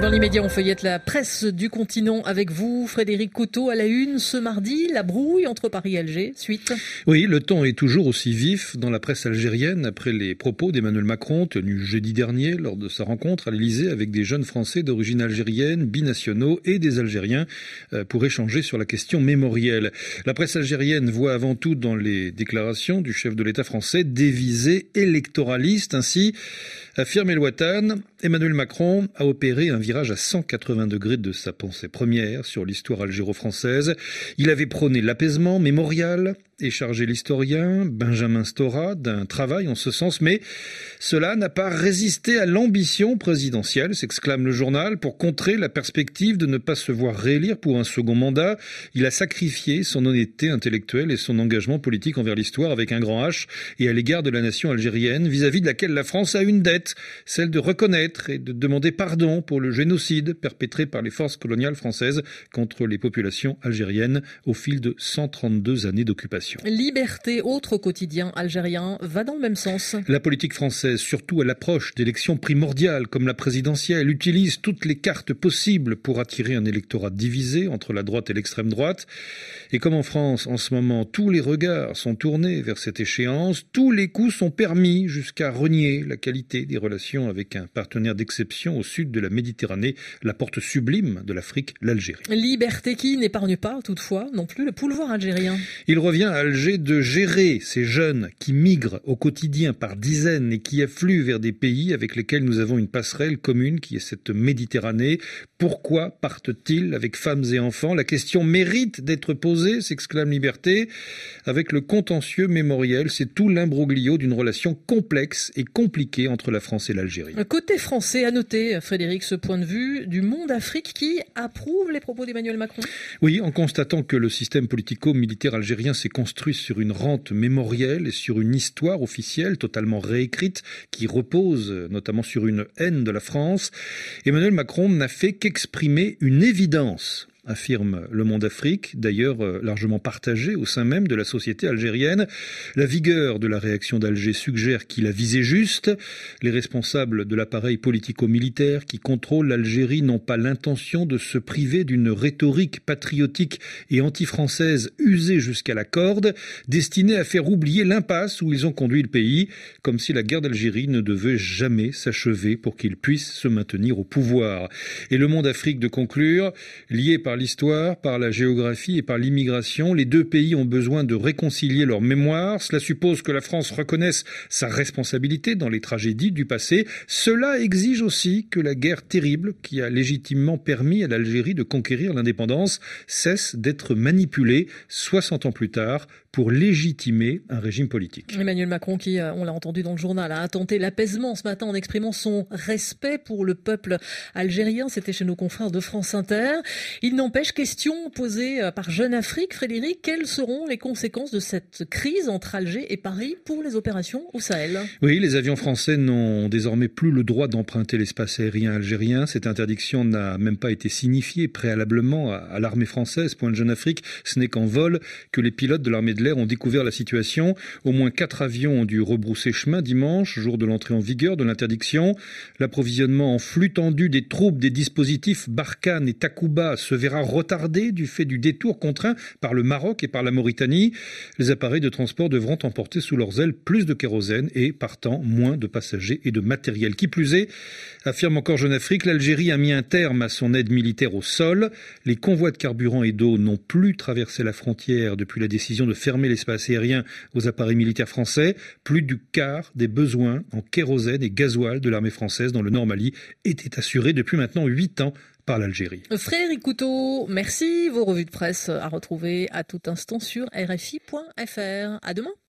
Dans l'immédiat, on feuillette la presse du continent avec vous, Frédéric Couteau, à la une ce mardi, la brouille entre Paris et Alger, suite. Oui, le ton est toujours aussi vif dans la presse algérienne après les propos d'Emmanuel Macron tenus jeudi dernier lors de sa rencontre à l'Elysée avec des jeunes Français d'origine algérienne, binationaux et des Algériens pour échanger sur la question mémorielle. La presse algérienne voit avant tout dans les déclarations du chef de l'État français des visées électoralistes. Ainsi, affirme El Watan, Emmanuel Macron a opéré un virage à 180 degrés de sa pensée première sur l'histoire algéro-française. Il avait prôné l'apaisement mémorial et chargé l'historien Benjamin Stora d'un travail en ce sens, mais cela n'a pas résisté à l'ambition présidentielle, s'exclame le journal, pour contrer la perspective de ne pas se voir réélire pour un second mandat. Il a sacrifié son honnêteté intellectuelle et son engagement politique envers l'histoire avec un grand H et à l'égard de la nation algérienne, vis-à-vis de laquelle la France a une dette, celle de reconnaître et de demander pardon pour le génocide perpétré par les forces coloniales françaises contre les populations algériennes au fil de 132 années d'occupation. Liberté, autre quotidien algérien, va dans le même sens. La politique française, surtout à l'approche d'élections primordiales comme la présidentielle, utilise toutes les cartes possibles pour attirer un électorat divisé entre la droite et l'extrême droite. Et comme en France, en ce moment, tous les regards sont tournés vers cette échéance, tous les coups sont permis jusqu'à renier la qualité des relations avec un partenaire d'exception au sud de la Méditerranée, la porte sublime de l'Afrique, l'Algérie. Liberté qui n'épargne pas, toutefois, non plus le pouvoir algérien. Il revient à Alger de gérer ces jeunes qui migrent au quotidien par dizaines et qui affluent vers des pays avec lesquels nous avons une passerelle commune qui est cette Méditerranée. Pourquoi partent-ils avec femmes et enfants ? La question mérite d'être posée, s'exclame Liberté. Avec le contentieux mémoriel, c'est tout l'imbroglio d'une relation complexe et compliquée entre la France et l'Algérie. Côté français, à noter, Frédéric, ce point de vue du Monde Afrique qui approuve les propos d'Emmanuel Macron. Oui, en constatant que le système politico-militaire algérien s'est construit sur une rente mémorielle et sur une histoire officielle totalement réécrite qui repose notamment sur une haine de la France, Emmanuel Macron n'a fait qu'exprimer une évidence, affirme Le Monde Afrique, d'ailleurs largement partagé au sein même de la société algérienne. La vigueur de la réaction d'Alger suggère qu'il a visé juste. Les responsables de l'appareil politico-militaire qui contrôle l'Algérie n'ont pas l'intention de se priver d'une rhétorique patriotique et anti-française usée jusqu'à la corde, destinée à faire oublier l'impasse où ils ont conduit le pays, comme si la guerre d'Algérie ne devait jamais s'achever pour qu'ils puissent se maintenir au pouvoir. Et Le Monde Afrique de conclure, lié par l'histoire, par la géographie et par l'immigration, les deux pays ont besoin de réconcilier leur mémoire. Cela suppose que la France reconnaisse sa responsabilité dans les tragédies du passé. Cela exige aussi que la guerre terrible qui a légitimement permis à l'Algérie de conquérir l'indépendance cesse d'être manipulée 60 ans plus tard pour légitimer un régime politique. Emmanuel Macron qui, on l'a entendu dans le journal, a tenté l'apaisement ce matin en exprimant son respect pour le peuple algérien. C'était chez nos confrères de France Inter. Il n'empêche, question posée par Jeune Afrique, Frédéric, quelles seront les conséquences de cette crise entre Alger et Paris pour les opérations au Sahel ? Oui, les avions français n'ont désormais plus le droit d'emprunter l'espace aérien algérien. Cette interdiction n'a même pas été signifiée préalablement à l'armée française. Point de Jeune Afrique, ce n'est qu'en vol que les pilotes de l'armée de l'air ont découvert la situation. Au moins 4 avions ont dû rebrousser chemin dimanche, jour de l'entrée en vigueur de l'interdiction. L'approvisionnement en flux tendu des troupes des dispositifs Barkhane et Takuba se verra retardé du fait du détour contraint par le Maroc et par la Mauritanie. Les appareils de transport devront emporter sous leurs ailes plus de kérosène et, partant, moins de passagers et de matériel. Qui plus est, affirme encore Jeune Afrique, l'Algérie a mis un terme à son aide militaire au sol. Les convois de carburant et d'eau n'ont plus traversé la frontière depuis la décision de fermer l'espace aérien aux appareils militaires français. Plus du quart des besoins en kérosène et gasoil de l'armée française dans le Nord Mali étaient assurés depuis maintenant 8 ans par l'Algérie. Frédéric Couteau, merci. Vos revues de presse à retrouver à tout instant sur rfi.fr. À demain.